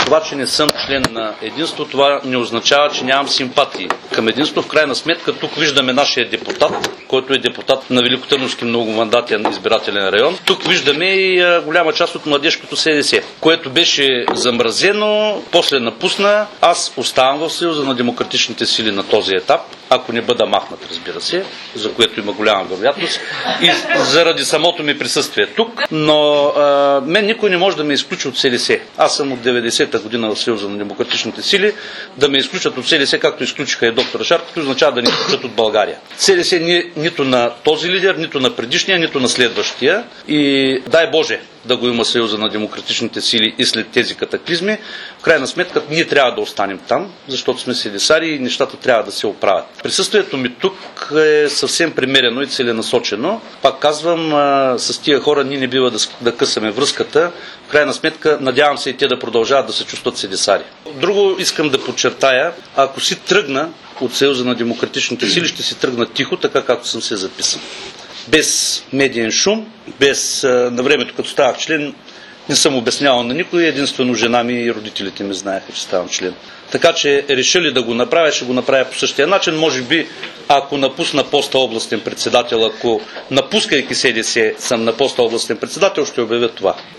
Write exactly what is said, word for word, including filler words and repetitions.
Това, че не съм член на Единство, това не означава, че нямам симпатии към Единство. В крайна сметка тук виждаме нашия депутат, който е депутат на Великотърновски многомандатен избирателен район. Тук виждаме и голяма част от младежкото СДС, което беше замразено, после напусна. Аз оставам в Съюза на демократичните сили на този етап, ако не бъда махнат, разбира се, за което има голяма вероятност, и заради самото ми присъствие тук. Но а, мен никой не може да ме изключи от СДС. Аз съм от деветдесета година в Съюза на демократичните сили. Да ме изключат от СДС, както изключиха и доктор Шарков, означава да ни изключат от България. СДС ни, нито на този лидер, нито на предишния, нито на следващия. И дай Боже да го има Съюза на демократичните сили и след тези катаклизми. В крайна сметка ние трябва да останем там, защото сме седесари и нещата трябва да се оправят. Присъствието ми тук е съвсем премерено и целенасочено. Пак казвам, с тия хора ние не бива да, да късаме връзката. В крайна сметка, надявам се и те да продължават да се чувстват седесари. Друго искам да подчертая, ако си тръгна от Съюза на демократичните сили, ще си тръгна тихо, така както съм се записан. Без медиен шум, без на времето, като ставах член, не съм обяснявал на никой, единствено жена ми и родителите ми знаеха, че ставам член. Така че решили да го направя, ще го направя по същия начин. Може би, ако напусна поста областен председател, ако напускайки СДС съм на поста областен председател, ще обявя това.